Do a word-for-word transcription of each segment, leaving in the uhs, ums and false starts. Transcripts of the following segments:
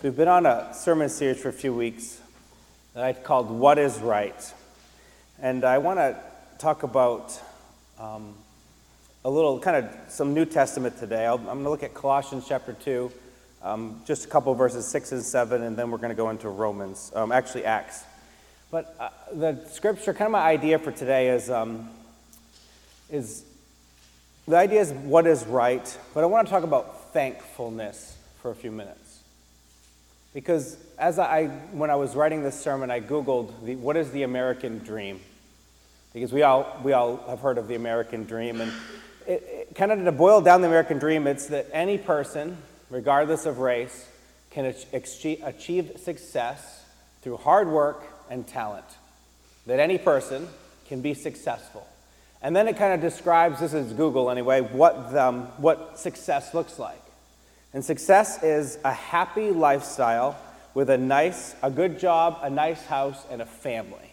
We've been on a sermon series for a few weeks that I called What is Right? And I want to talk about um, a little, kind of some New Testament today. I'll, I'm going to look at Colossians chapter two, um, just a couple verses six and seven, and then we're going to go into Romans, um, actually Acts. But uh, the scripture, kind of my idea for today is, um, is, the idea is what is right, but I want to talk about thankfulness for a few minutes. Because as I, when I was writing this sermon, I Googled the, what is the American dream? Because we all we all have heard of the American dream, and it, it, kind of to boil down the American dream, it's that any person, regardless of race, can achieve, achieve success through hard work and talent. That any person can be successful, and then it kind of describes, this is Google anyway, what the, um, what success looks like. And success is a happy lifestyle with a nice, a good job, a nice house, and a family.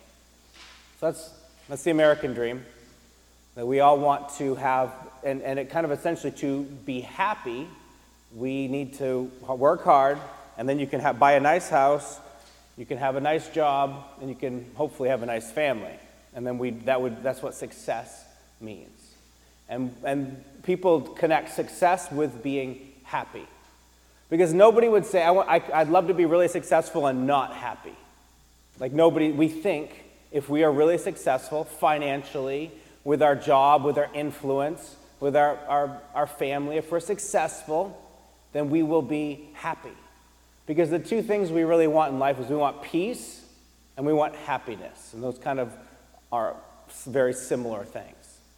So that's that's the American dream that we all want to have, and, and it kind of essentially to be happy, we need to work hard, and then you can have, buy a nice house, you can have a nice job, and you can hopefully have a nice family. And then we that would that's what success means. And and people connect success with being happy. Because nobody would say, I want, I, I'd love to be really successful and not happy. Like nobody, we think if we are really successful financially, with our job, with our influence, with our, our, our family, if we're successful, then we will be happy. Because the two things we really want in life is we want peace and we want happiness. And those kind of are very similar things.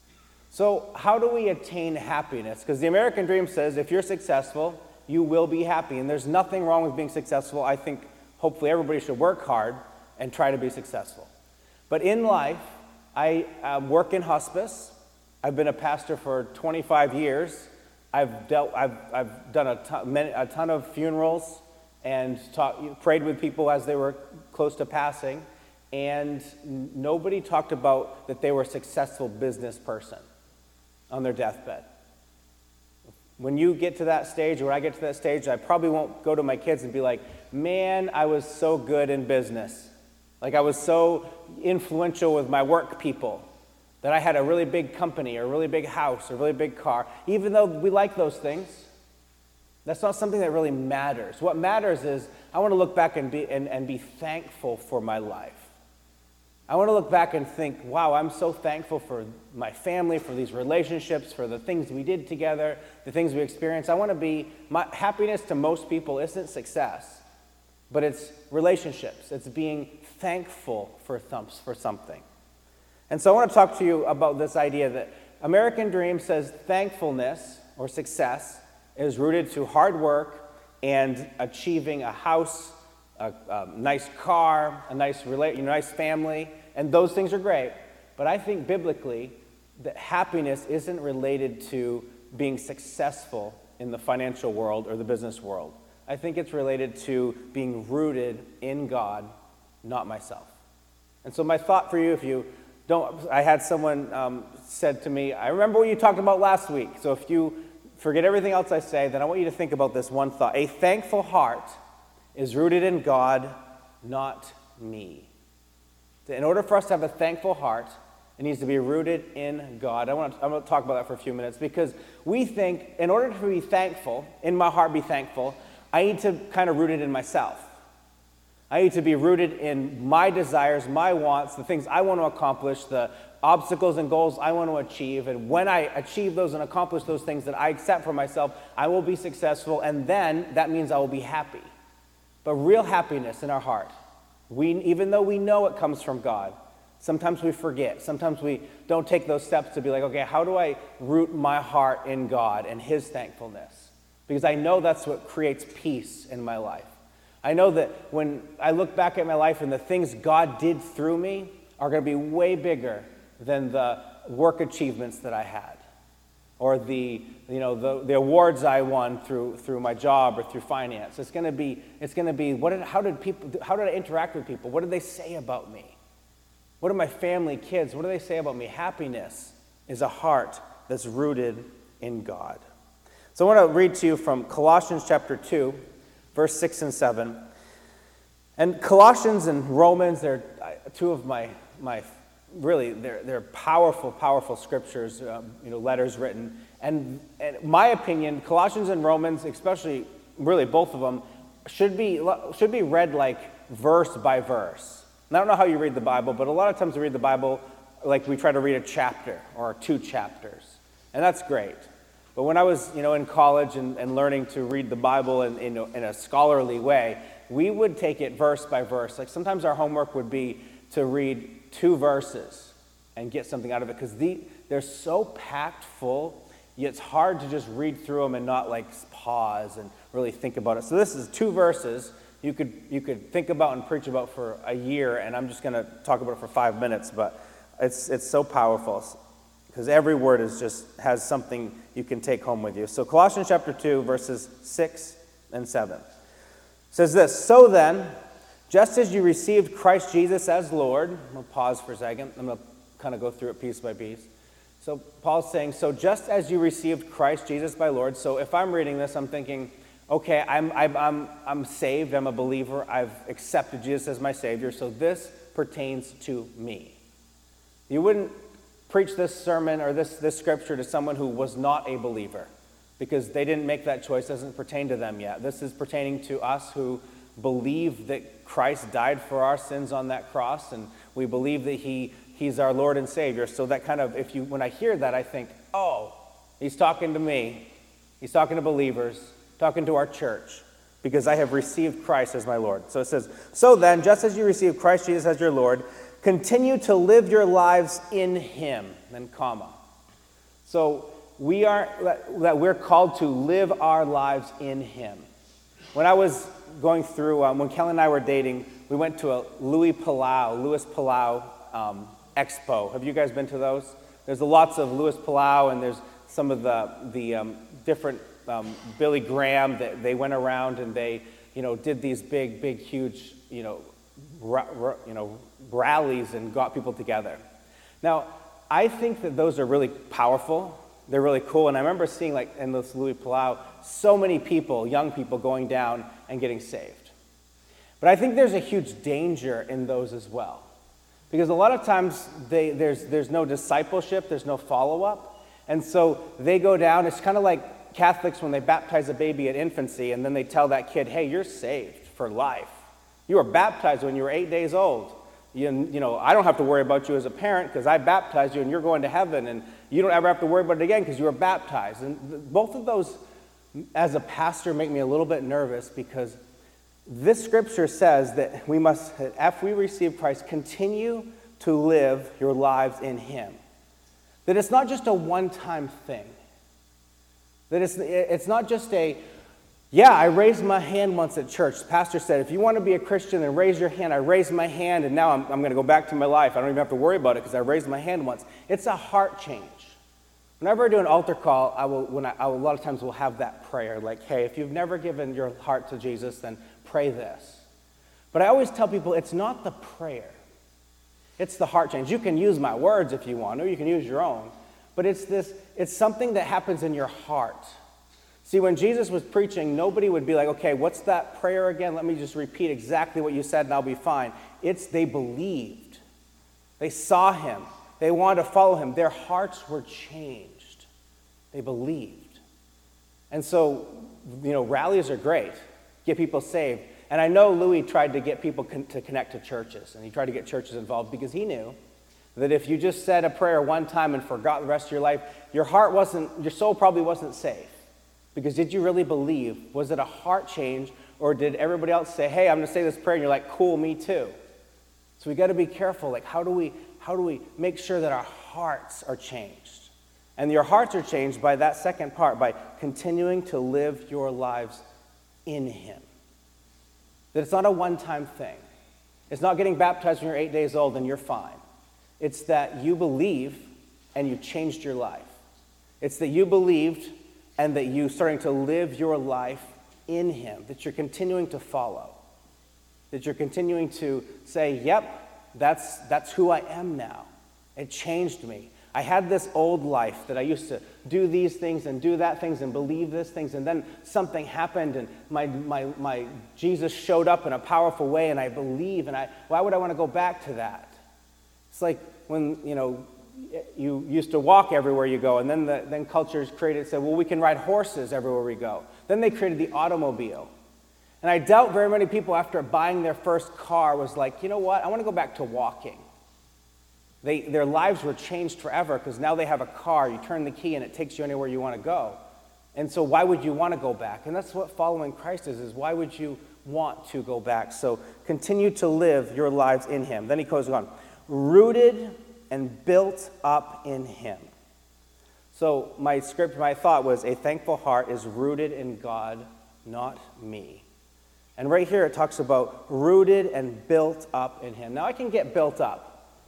So how do we attain happiness? Because the American dream says if you're successful, you will be happy. And there's nothing wrong with being successful. I think hopefully everybody should work hard and try to be successful. But in life, I uh, work in hospice. I've been a pastor for twenty-five years. I've dealt. I've I've done a ton, many, a ton of funerals and talk, prayed with people as they were close to passing. And nobody talked about that they were a successful business person on their deathbed. When you get to that stage, or when I get to that stage, I probably won't go to my kids and be like, man, I was so good in business. Like I was so influential with my work people that I had a really big company or a really big house or a really big car. Even though we like those things, that's not something that really matters. What matters is I want to look back and be, and, and be thankful for my life. I want to look back and think, wow, I'm so thankful for my family, for these relationships, for the things we did together, the things we experienced. I want to be, my happiness to most people isn't success, but it's relationships. It's being thankful for, thumps, for something. And so I want to talk to you about this idea that American Dream says thankfulness or success is rooted to hard work and achieving a house, a, a nice car, a nice rela- nice family, and those things are great. But I think biblically that happiness isn't related to being successful in the financial world or the business world. I think it's related to being rooted in God, not myself. And so my thought for you, if you don't, I had someone um, said to me, I remember what you talked about last week. So if you forget everything else I say, then I want you to think about this one thought. A thankful heart is rooted in God, not me. In order for us to have a thankful heart, it needs to be rooted in God. I want to, I'm going to talk about that for a few minutes because we think in order to be thankful, in my heart be thankful, I need to kind of root it in myself. I need to be rooted in my desires, my wants, the things I want to accomplish, the obstacles and goals I want to achieve. And when I achieve those and accomplish those things that I accept for myself, I will be successful. And then that means I will be happy. But real happiness in our heart, we, even though we know it comes from God, sometimes we forget. Sometimes we don't take those steps to be like, okay, how do I root my heart in God and His thankfulness? Because I know that's what creates peace in my life. I know that when I look back at my life and the things God did through me are going to be way bigger than the work achievements that I had. Or the, you know, the, the awards I won through through my job or through finance. It's going to be, it's going to be, what did, how did people, how did I interact with people? What did they say about me? What do my family, kids, what do they say about me? Happiness is a heart that's rooted in God. So I want to read to you from Colossians chapter two, verse six and seven. And Colossians and Romans, they're two of my, my really, they're, they're powerful, powerful scriptures, um, you know, letters written. And, and my opinion, Colossians and Romans, especially really both of them, should be, should be read like verse by verse. And I don't know how you read the Bible, but a lot of times we read the Bible like we try to read a chapter or two chapters. And that's great. But when I was, you know, in college and, and learning to read the Bible in, in, a, in a scholarly way, we would take it verse by verse. Like sometimes our homework would be to read two verses and get something out of it because the, they're so packed full, it's hard to just read through them and not like pause and really think about it. So this is two verses you could you could think about and preach about for a year, and I'm just going to talk about it for five minutes, but it's it's so powerful because every word is just has something you can take home with you. So Colossians chapter two, verses six and seven. Says this, so then, just as you received Christ Jesus as Lord, I'm going to pause for a second, I'm going to kind of go through it piece by piece. So Paul's saying, so just as you received Christ Jesus by Lord, so if I'm reading this, I'm thinking, okay, I'm, I'm, I'm, I'm saved, I'm a believer, I've accepted Jesus as my Savior, so this pertains to me. You wouldn't preach this sermon or this, this scripture to someone who was not a believer, because they didn't make that choice, doesn't pertain to them yet. This is pertaining to us who believe that Christ died for our sins on that cross, and we believe that he he's our Lord and Savior. So that kind of, if you when I hear that, I think, oh, he's talking to me. He's talking to believers, talking to our church, because I have received Christ as my Lord. So it says, so then, just as you received Christ Jesus as your Lord, continue to live your lives in him, then comma. So we are, that we're called to live our lives in him. When I was going through, um, when Kelly and I were dating, we went to a Louis Palau, Louis Palau um, expo. Have you guys been to those? There's lots of Louis Palau, and there's some of the, the um, different, um, Billy Graham, that they went around and they, you know, did these big, big, huge, you know, ra- ra- you know, rallies and got people together. Now, I think that those are really powerful. They're really cool, and I remember seeing, like, in this Louis Palau, so many people, young people, going down and getting saved. But I think there's a huge danger in those as well, because a lot of times they, there's there's no discipleship, there's no follow-up, and so they go down. It's kind of like Catholics when they baptize a baby at infancy, and then they tell that kid, hey, you're saved for life. You were baptized when you were eight days old. You, you know, I don't have to worry about you as a parent because I baptized you and you're going to heaven, and you don't ever have to worry about it again because you were baptized. And th- both of those, as a pastor, make me a little bit nervous, because this scripture says that we must, after we receive Christ, continue to live your lives in him. That it's not just a one-time thing. That it's, it's not just a, yeah, I raised my hand once at church. The pastor said, if you want to be a Christian, then raise your hand. I raised my hand, and now I'm, I'm going to go back to my life. I don't even have to worry about it because I raised my hand once. It's a heart change. Whenever I do an altar call, I will, when I, I will, a lot of times we'll have that prayer, like, hey, if you've never given your heart to Jesus, then pray this. But I always tell people it's not the prayer. It's the heart change. You can use my words if you want, or you can use your own. But it's this, it's something that happens in your heart. See, when Jesus was preaching, nobody would be like, okay, what's that prayer again? Let me just repeat exactly what you said and I'll be fine. It's they believed. They saw him. They wanted to follow him. Their hearts were changed. They believed. And so, you know, rallies are great. Get people saved. And I know Louis tried to get people con- to connect to churches, and he tried to get churches involved because he knew that if you just said a prayer one time and forgot the rest of your life, your heart wasn't, your soul probably wasn't safe. Because did you really believe? Was it a heart change, or did everybody else say, hey, I'm going to say this prayer, and you're like, cool, me too? So we got to be careful. Like, how do we how do we make sure that our hearts are changed? And your hearts are changed by that second part, by continuing to live your lives in him. That it's not a one-time thing. It's not getting baptized when you're eight days old and you're fine. It's that you believe and you changed your life. It's that you believed and that you're starting to live your life in him, that you're continuing to follow, that you're continuing to say, yep, that's, that's who I am now. It changed me. I had this old life that I used to do these things and do that things and believe this things, and then something happened and my, my, my Jesus showed up in a powerful way and I believe, and I, why would I want to go back to that? It's like when, you know, you used to walk everywhere you go, and then the, then cultures created, said, well, we can ride horses everywhere we go. Then they created the automobile. And I doubt very many people after buying their first car was like, you know what, I want to go back to walking. They, their lives were changed forever because now they have a car. You turn the key and it takes you anywhere you want to go. And so why would you want to go back? And that's what following Christ is, is why would you want to go back? So continue to live your lives in him. Then he goes on, rooted and built up in him. So my script, my thought was, a thankful heart is rooted in God, not me. And right here it talks about rooted and built up in him. Now I can get built up.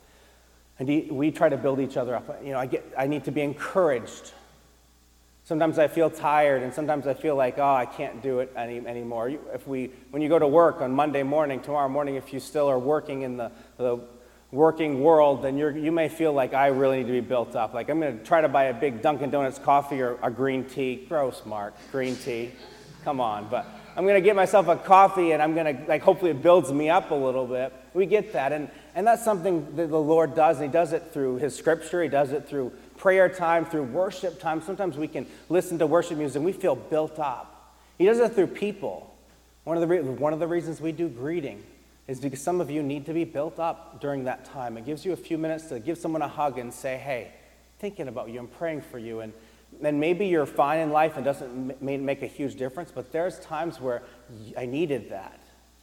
And we try to build each other up. You know, I get, I need to be encouraged. Sometimes I feel tired, and sometimes I feel like, oh, I can't do it any, anymore. If we, when you go to work on Monday morning, tomorrow morning, if you still are working in the, the working world, then you're, you may feel like I really need to be built up. Like I'm going to try to buy a big Dunkin' Donuts coffee or a green tea. Gross, Mark, green tea. Come on, but I'm going to get myself a coffee, and I'm going to, like, hopefully it builds me up a little bit. We get that, and, and that's something that the Lord does, and he does it through his scripture. He does it through prayer time, through worship time. Sometimes we can listen to worship music, and we feel built up. He does it through people. One of the, re- one of the reasons we do greeting is because some of you need to be built up during that time. It gives you a few minutes to give someone a hug and say, hey, thinking about you, I'm praying for you, and And maybe you're fine in life and doesn't make a huge difference, but there's times where I needed that.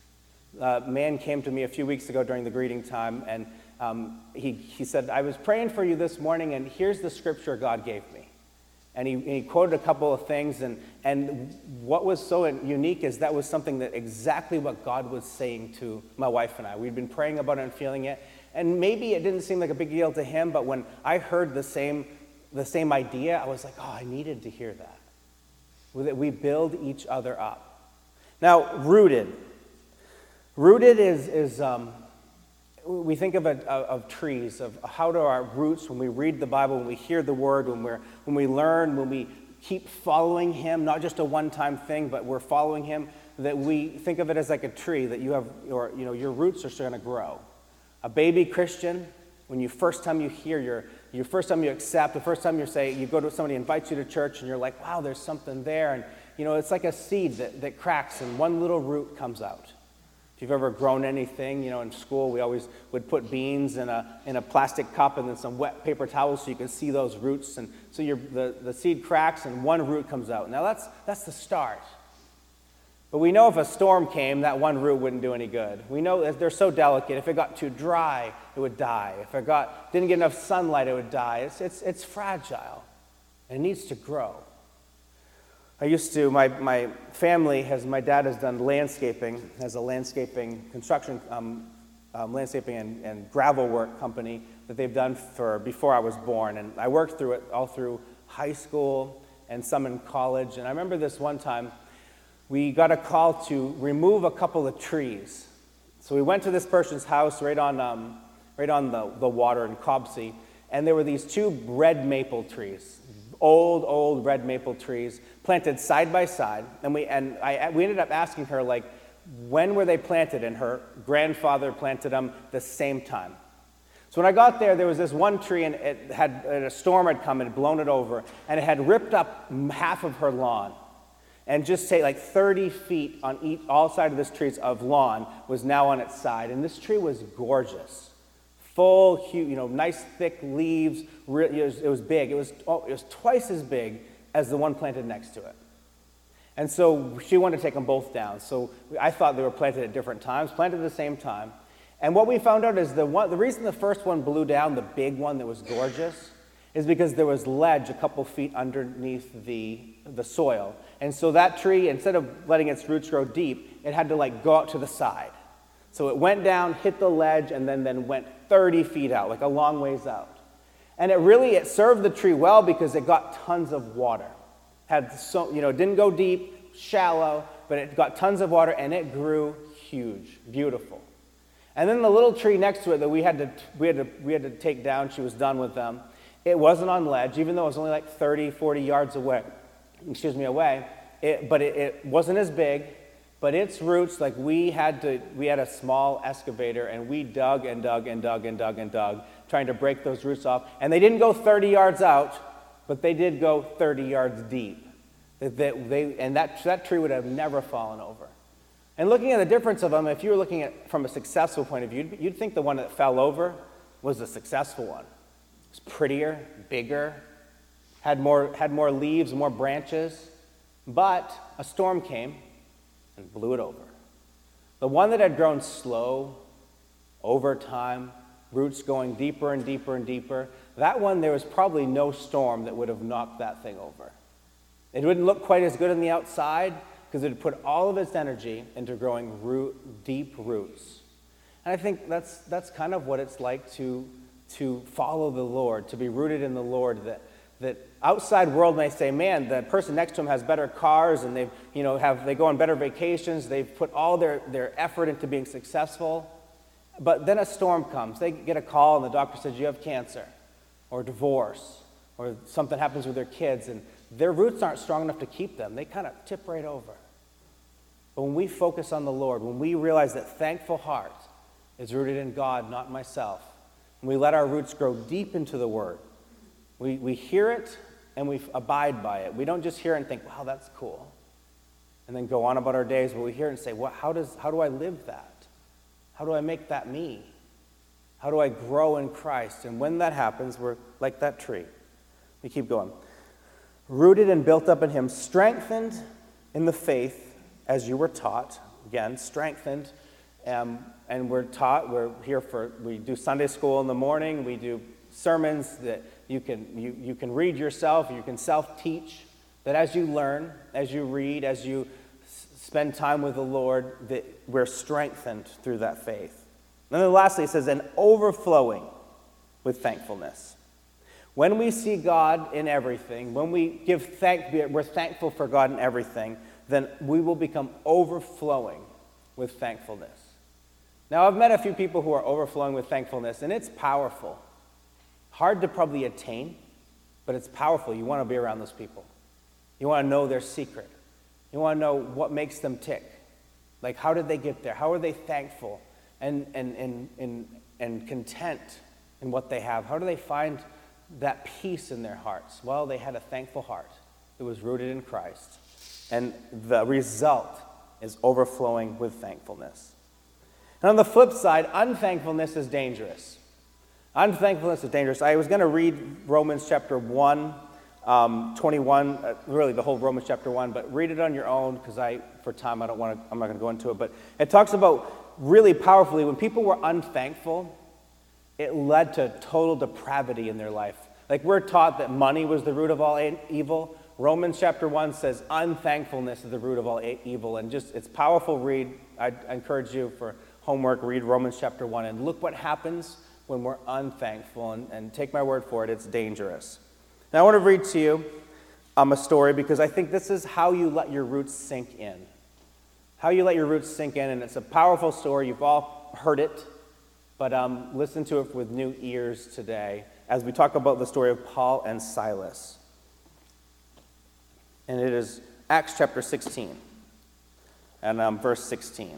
A man came to me a few weeks ago during the greeting time, and um, he, he said, I was praying for you this morning, and here's the scripture God gave me. And he, and he quoted a couple of things, and, and what was so unique is that was something that exactly what God was saying to my wife and I. We'd been praying about it and feeling it, and maybe it didn't seem like a big deal to him, but when I heard the same the same idea, I was like, oh, I needed to hear that. That we build each other up. Now, rooted. Rooted is, is um, we think of, it, of, of trees, of how do our roots, when we read the Bible, when we hear the word, when, we're, when we learn, when we keep following him, not just a one-time thing, but we're following him, that we think of it as like a tree that you have, or you know, your roots are going to grow. A baby Christian, when you first time you hear your Your first time you accept, the first time you say, you go to somebody invites you to church and you're like, wow, there's something there. And, you know, it's like a seed that, that cracks and one little root comes out. If you've ever grown anything, you know, in school, we always would put beans in a in a plastic cup and then some wet paper towels so you can see those roots. And so your, the, the seed cracks and one root comes out. Now that's that's the start. But we know if a storm came, that one root wouldn't do any good. We know that they're so delicate. If it got too dry, it would die. If it got didn't get enough sunlight, it would die. It's it's it's fragile, and it needs to grow. I used to, my my family has, my dad has done landscaping, has a landscaping construction, um, um, landscaping and, and gravel work company that they've done for before I was born, and I worked through it all through high school and some in college. And I remember this one time. We got a call to remove a couple of trees. So we went to this person's house right on um, right on the, the water in Cobsey, and there were these two red maple trees, old, old red maple trees, planted side by side. And we and I we ended up asking her, like, when were they planted? And her grandfather planted them the same time. So when I got there, there was this one tree, and it had and a storm had come and blown it over, and it had ripped up half of her lawn. And just say like thirty feet on each, all sides of this tree's of lawn was now on its side. And this tree was gorgeous. Full, huge, you know, nice thick leaves. It was, it was big. It was, oh, it was twice as big as the one planted next to it. And so she wanted to take them both down. So I thought they were planted at different times, planted at the same time. And what we found out is the one, the reason the first one blew down, the big one that was gorgeous, is because there was ledge a couple feet underneath the, the soil. And so that tree, instead of letting its roots grow deep, it had to like go out to the side. So it went down, hit the ledge, and then, then went thirty feet out, like a long ways out. And it really, it served the tree well because it got tons of water. Had so, you know, it didn't go deep, shallow, but it got tons of water, and it grew huge, beautiful. And then the little tree next to it that we had to, we had to, we had to take down, she was done with them. It wasn't on ledge, even though it was only like thirty, forty yards away, excuse me, away. It, but it, it wasn't as big, but its roots, like we had to, we had a small excavator and we dug and dug and dug and dug and dug, trying to break those roots off. And they didn't go thirty yards out, but they did go thirty yards deep. They, they, and that, that tree would have never fallen over. And looking at the difference of them, if you were looking at from a successful point of view, you'd, you'd think the one that fell over was the successful one. It was prettier, bigger, had more, had more leaves, more branches. But a storm came and blew it over. The one that had grown slow, over time, roots going deeper and deeper and deeper, that one, there was probably no storm that would have knocked that thing over. It wouldn't look quite as good on the outside because it had put all of its energy into growing root, deep roots. And I think that's, that's kind of what it's like to, to follow the Lord, to be rooted in the Lord, that that outside world may say, man, the person next to him has better cars and they you know, have they go on better vacations, they've put all their, their effort into being successful. But then a storm comes. They get a call and the doctor says, you have cancer or divorce or something happens with their kids and their roots aren't strong enough to keep them. They kind of tip right over. But when we focus on the Lord, when we realize that thankful heart is rooted in God, not myself, and we let our roots grow deep into the Word, We, we hear it and we abide by it. We don't just hear it and think, wow, that's cool, and then go on about our days, but we hear it and say, well, how does, how do I live that? How do I make that me? How do I grow in Christ? And when that happens, we're like that tree. We keep going. Rooted and built up in Him, strengthened in the faith as you were taught. Again, strengthened. Um, and we're taught, we're here for, we do Sunday school in the morning, we do sermons that you can you, you can read yourself, you can self-teach, that as you learn, as you read, as you s- spend time with the Lord, that we're strengthened through that faith. And then lastly, it says, and overflowing with thankfulness. When we see God in everything, when we give thank, we're thankful for God in everything, then we will become overflowing with thankfulness. Now, I've met a few people who are overflowing with thankfulness, and it's powerful. Hard to probably attain, but it's powerful. You want to be around those people. You want to know their secret. You want to know what makes them tick. Like, how did they get there? How are they thankful and, and, and, and, and content in what they have? How do they find that peace in their hearts? Well, they had a thankful heart. It was rooted in Christ. And the result is overflowing with thankfulness. And on the flip side, unthankfulness is dangerous. Unthankfulness is dangerous. I was going to read Romans chapter one, um, twenty-one, uh, really the whole Romans chapter one, but read it on your own because I, for time, I don't want to, I'm not going to go into it. But it talks about really powerfully when people were unthankful, it led to total depravity in their life. Like we're taught that money was the root of all evil. Romans chapter one says unthankfulness is the root of all evil. And just, it's powerful read. I encourage you for homework, read Romans chapter one and look what happens when we're unthankful, and, and take my word for it, it's dangerous. Now I want to read to you um, a story because I think this is how you let your roots sink in. How you let your roots sink in, and it's a powerful story. You've all heard it, but um, listen to it with new ears today as we talk about the story of Paul and Silas. And it is Acts chapter sixteen and um, verse sixteen.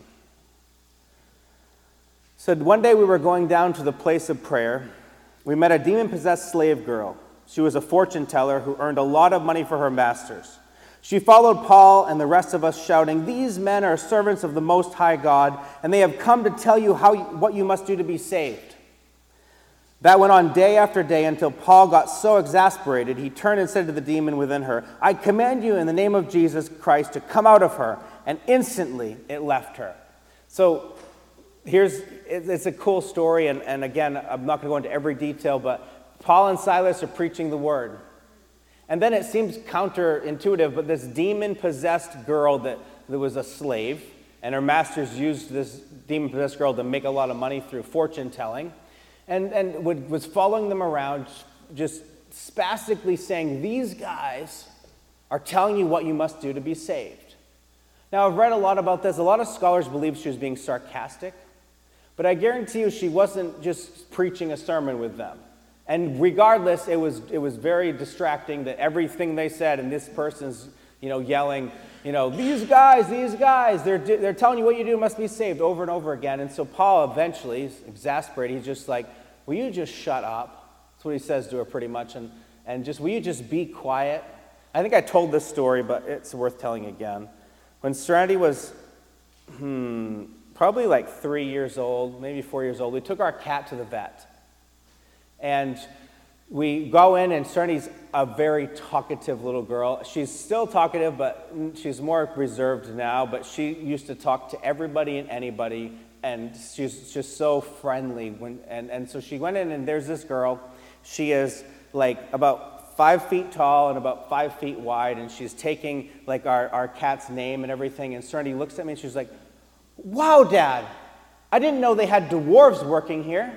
Said, one day we were going down to the place of prayer. We met a demon-possessed slave girl. She was a fortune teller who earned a lot of money for her masters. She followed Paul and the rest of us, shouting, these men are servants of the Most High God, and they have come to tell you how you, what you must do to be saved. That went on day after day until Paul got so exasperated, he turned and said to the demon within her, I command you in the name of Jesus Christ to come out of her. And instantly it left her. So here's, it's a cool story, and, and again, I'm not going to go into every detail, but Paul and Silas are preaching the word. And then it seems counterintuitive, but this demon-possessed girl that, that was a slave, and her masters used this demon-possessed girl to make a lot of money through fortune-telling, and, and would, was following them around, just spastically saying, these guys are telling you what you must do to be saved. Now, I've read a lot about this. A lot of scholars believe she was being sarcastic. But I guarantee you she wasn't just preaching a sermon with them. And regardless, it was it was very distracting that everything they said, and this person's, you know, yelling, you know, these guys, these guys, they're they're telling you what you do must be saved over and over again. And so Paul eventually, he's exasperated, he's just like, will you just shut up? That's what he says to her pretty much, and and just will you just be quiet? I think I told this story, but it's worth telling again. When Serenity was hmm, probably like three years old, maybe four years old, we took our cat to the vet. And we go in, and Serenity's a very talkative little girl. She's still talkative, but she's more reserved now. But she used to talk to everybody and anybody, and she's just so friendly. When and, and so she went in, and there's this girl. She is like about five feet tall and about five feet wide, and she's taking like our, our cat's name and everything. And Serenity looks at me, and she's like, "Wow, Dad, I didn't know they had dwarves working here."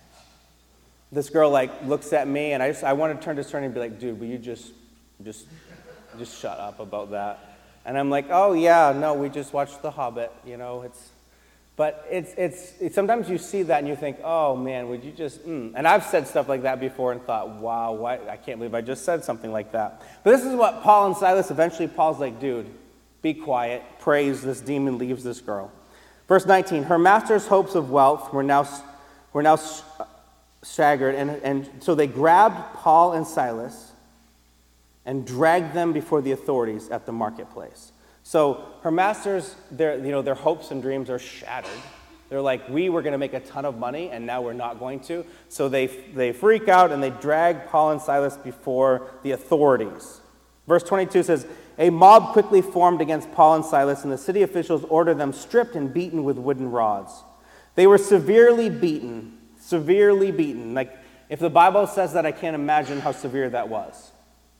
This girl like looks at me, and I just I want to turn to Serenity and be like, "Dude, will you just, just, just shut up about that?" And I'm like, "Oh yeah, no, we just watched The Hobbit, you know." It's, but it's it's, it's sometimes you see that and you think, "Oh man, would you just?" Mm. And I've said stuff like that before and thought, "Wow, why, I can't believe I just said something like that." But this is what Paul and Silas eventually. Paul's like, "Dude, be quiet." Prays. This demon leaves this girl. Verse nineteen. Her master's hopes of wealth were now were now. staggered, and, and so they grabbed Paul and Silas and dragged them before the authorities at the marketplace. So her masters, their, you know, their hopes and dreams are shattered. They're like, we were going to make a ton of money, and now we're not going to. So they, they freak out, and they drag Paul and Silas before the authorities. Verse twenty-two says, a mob quickly formed against Paul and Silas, and the city officials ordered them stripped and beaten with wooden rods. They were severely beaten. Severely beaten. Like, if the Bible says that, I can't imagine how severe that was.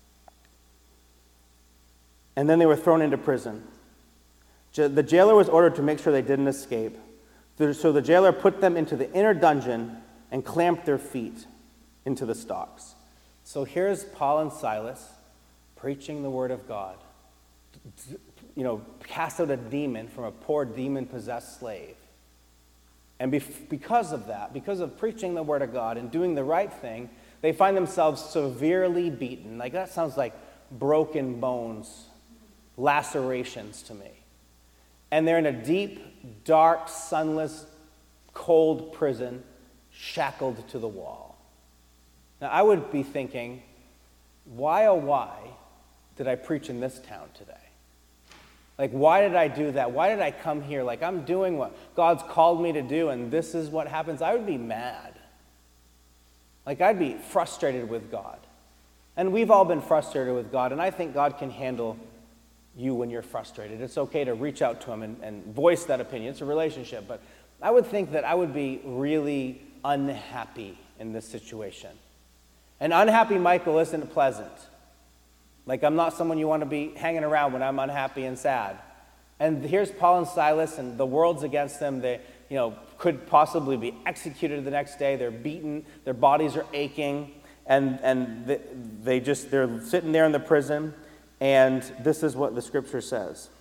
And then they were thrown into prison. The jailer was ordered to make sure they didn't escape. So the jailer put them into the inner dungeon and clamped their feet into the stocks. So here's Paul and Silas preaching the word of God. You know, cast out a demon from a poor demon-possessed slave. And because of that, because of preaching the word of God and doing the right thing, they find themselves severely beaten. Like, that sounds like broken bones, lacerations to me. And they're in a deep, dark, sunless, cold prison, shackled to the wall. Now, I would be thinking, why oh why did I preach in this town today? Like, why did I do that? Why did I come here? Like, I'm doing what God's called me to do, and this is what happens. I would be mad. Like, I'd be frustrated with God. And we've all been frustrated with God, and I think God can handle you when you're frustrated. It's okay to reach out to him and, and voice that opinion. It's a relationship. But I would think that I would be really unhappy in this situation. And unhappy Michael isn't pleasant. Like, I'm not someone you want to be hanging around when I'm unhappy and sad. And here's Paul and Silas, and the world's against them. They, you know, could possibly be executed the next day. They're beaten. Their bodies are aching. And, and they, they just, they're sitting there in the prison. And this is what the scripture says.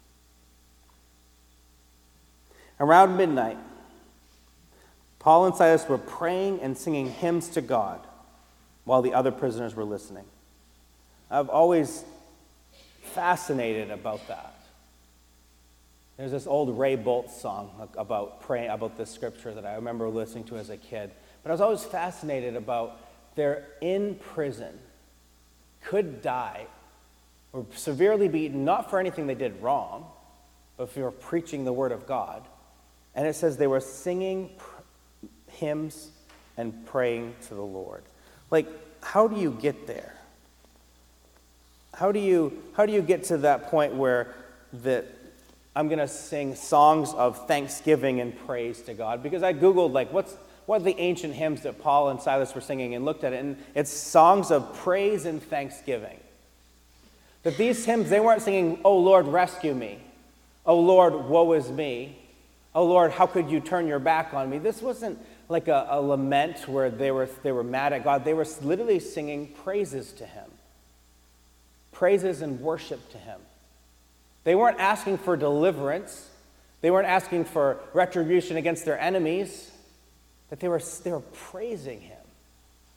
Around midnight, Paul and Silas were praying and singing hymns to God while the other prisoners were listening. I've always fascinated about that. There's this old Ray Boltz song about praying about this scripture that I remember listening to as a kid. But I was always fascinated about they're in prison, could die, or severely beaten, not for anything they did wrong, but for preaching the word of God. And it says they were singing pr- hymns and praying to the Lord. Like, how do you get there? How do you how do you get to that point where that I'm going to sing songs of thanksgiving and praise to God? Because I Googled, like, what's what are the ancient hymns that Paul and Silas were singing, and looked at it, and it's songs of praise and thanksgiving. That these hymns, they weren't singing, "Oh Lord, rescue me. Oh Lord, woe is me. Oh Lord, how could you turn your back on me?" This wasn't like a, a lament where they were they were mad at God. They were literally singing praises to him. Praises and worship to him. They weren't asking for deliverance. They weren't asking for retribution against their enemies. But they were, they were praising him.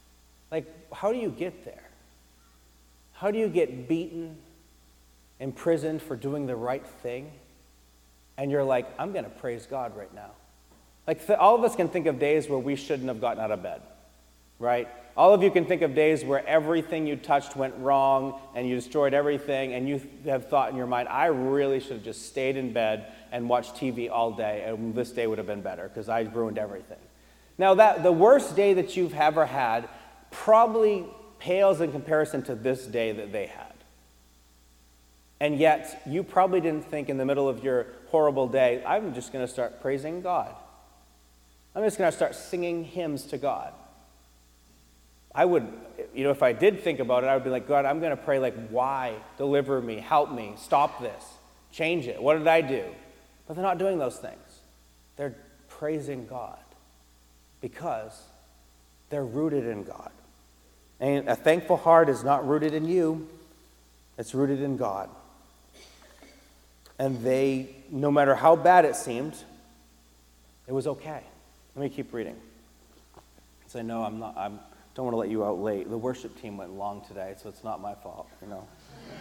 Like, how do you get there? How do you get beaten, imprisoned for doing the right thing? And you're like, I'm going to praise God right now. Like, th- all of us can think of days where we shouldn't have gotten out of bed, right? All of you can think of days where everything you touched went wrong and you destroyed everything, and you have thought in your mind, I really should have just stayed in bed and watched T V all day, and this day would have been better because I ruined everything. Now, that the worst day that you've ever had probably pales in comparison to this day that they had. And yet, you probably didn't think in the middle of your horrible day, I'm just going to start praising God. I'm just going to start singing hymns to God. I would, you know, if I did think about it, I would be like, God, I'm going to pray like, why? Deliver me, help me, stop this, change it. What did I do? But they're not doing those things. They're praising God because they're rooted in God. And a thankful heart is not rooted in you, it's rooted in God. And they, no matter how bad it seemed, it was okay. Let me keep reading. Because I know I'm not, I don't want to let you out late. The worship team went long today, so it's not my fault, you know.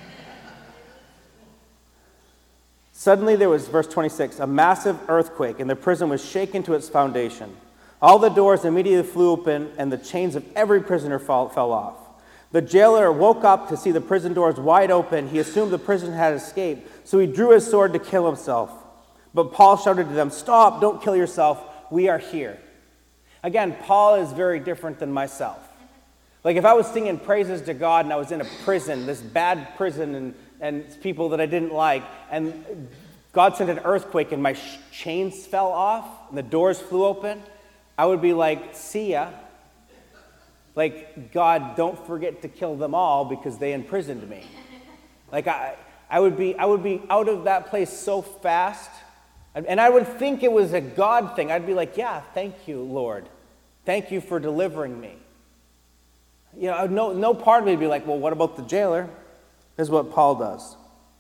Suddenly there was, verse twenty-six, a massive earthquake, and the prison was shaken to its foundation. All the doors immediately flew open, and the chains of every prisoner fall, fell off. The jailer woke up to see the prison doors wide open. He assumed the prisoner had escaped, so he drew his sword to kill himself. But Paul shouted to them, stop, don't kill yourself, we are here. Again, Paul is very different than myself. Like if I was singing praises to God and I was in a prison, this bad prison, and, and people that I didn't like, and God sent an earthquake and my sh- chains fell off and the doors flew open, I would be like, see ya. Like, God, don't forget to kill them all because they imprisoned me. Like, I, I would be, I would be out of that place so fast. And I would think it was a God thing. I'd be like, yeah, thank you, Lord. Thank you for delivering me. You know, no, no part of me would be like, well, what about the jailer? This is what Paul does.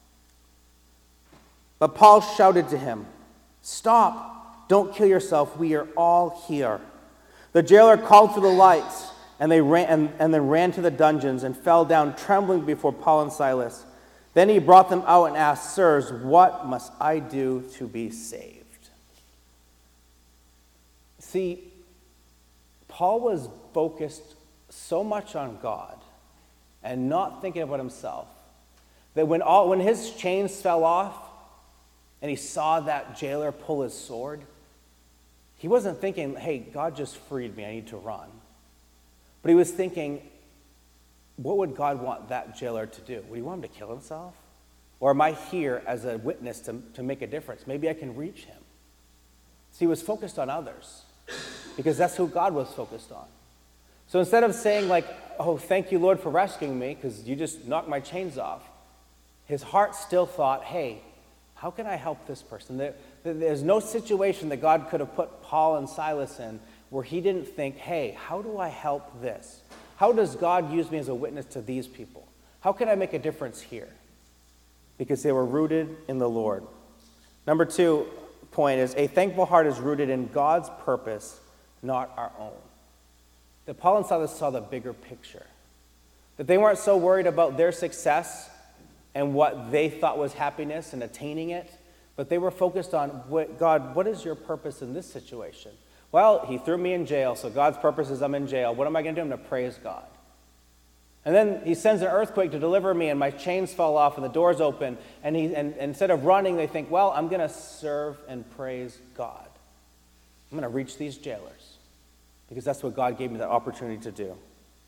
But Paul shouted to him, stop, don't kill yourself, we are all here. The jailer called for the lights, and they ran and, and then ran to the dungeons and fell down trembling before Paul and Silas. Then he brought them out and asked, sirs, what must I do to be saved? See, Paul was focused so much on God and not thinking about himself that when all when his chains fell off and he saw that jailer pull his sword, he wasn't thinking, hey, God just freed me, I need to run. But he was thinking, what would God want that jailer to do? Would he want him to kill himself? Or am I here as a witness to, to make a difference? Maybe I can reach him. See, he was focused on others because that's who God was focused on. So instead of saying like, oh, thank you, Lord, for rescuing me because you just knocked my chains off, his heart still thought, hey, how can I help this person? There, there's no situation that God could have put Paul and Silas in where he didn't think, hey, how do I help this? How does God use me as a witness to these people? How can I make a difference here? Because they were rooted in the Lord. Number two point is, a thankful heart is rooted in God's purpose, not our own. That Paul and Silas saw the bigger picture. That they weren't so worried about their success and what they thought was happiness and attaining it, but they were focused on, what, God, what is your purpose in this situation? Well, he threw me in jail, so God's purpose is I'm in jail. What am I going to do? I'm going to praise God. And then he sends an earthquake to deliver me, and my chains fall off, and the doors open. And, he, and, and instead of running, they think, well, I'm going to serve and praise God. I'm going to reach these jailers, because that's what God gave me that opportunity to do.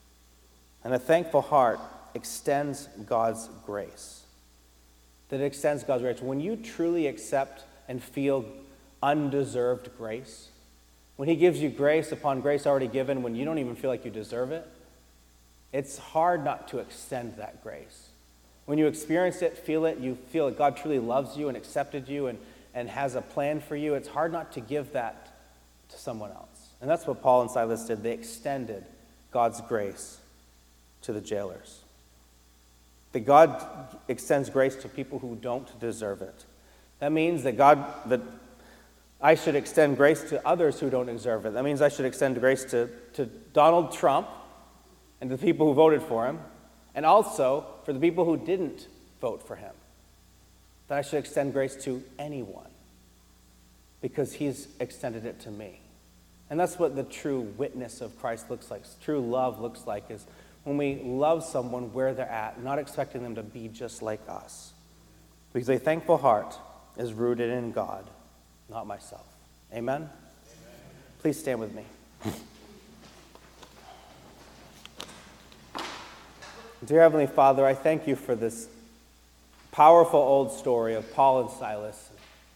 And a thankful heart extends God's grace. That it extends God's grace. When you truly accept and feel undeserved grace, when he gives you grace upon grace already given, when you don't even feel like you deserve it, it's hard not to extend that grace. When you experience it, feel it, you feel that God truly loves you and accepted you and, and has a plan for you, it's hard not to give that to someone else. And that's what Paul and Silas did. They extended God's grace to the jailers. That God extends grace to people who don't deserve it. That means that God, that I should extend grace to others who don't deserve it. That means I should extend grace to, to Donald Trump and to the people who voted for him, and also for the people who didn't vote for him, that I should extend grace to anyone because he's extended it to me. And that's what the true witness of Christ looks like. True love looks like is when we love someone where they're at, not expecting them to be just like us. Because a thankful heart is rooted in God, not myself. Amen? Amen. Please stand with me. Dear Heavenly Father, I thank you for this powerful old story of Paul and Silas.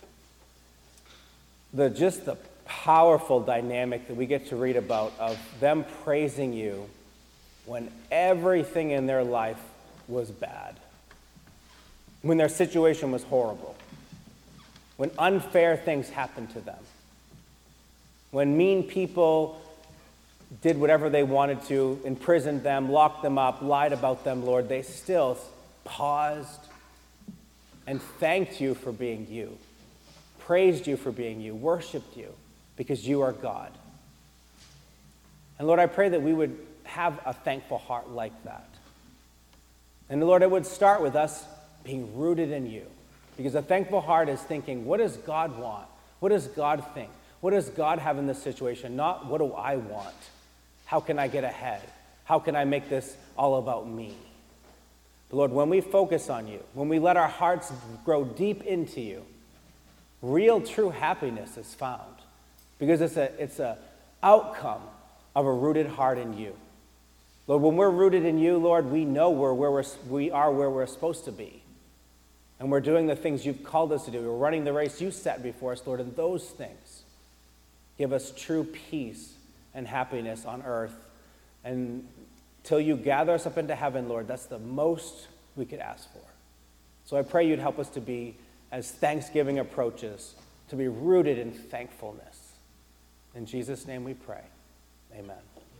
The, just the powerful dynamic that we get to read about of them praising you when everything in their life was bad, when their situation was horrible, when unfair things happened to them, when mean people did whatever they wanted to, imprisoned them, locked them up, lied about them, Lord, they still paused and thanked you for being you, praised you for being you, worshiped you because you are God. And Lord, I pray that we would have a thankful heart like that. And Lord, it would start with us being rooted in you, because a thankful heart is thinking, what does God want? What does God think? What does God have in this situation? Not what do I want? How can I get ahead? How can I make this all about me? But Lord, when we focus on you, when we let our hearts grow deep into you, real true happiness is found, because it's a it's a outcome of a rooted heart in you. Lord, when we're rooted in you, Lord, we know we're where we're, we are where we're supposed to be. And we're doing the things you've called us to do. We're running the race you set before us, Lord, and those things give us true peace and happiness on earth. And till you gather us up into heaven, Lord, that's the most we could ask for. So I pray you'd help us to be, as Thanksgiving approaches, to be rooted in thankfulness. In Jesus' name we pray. Amen.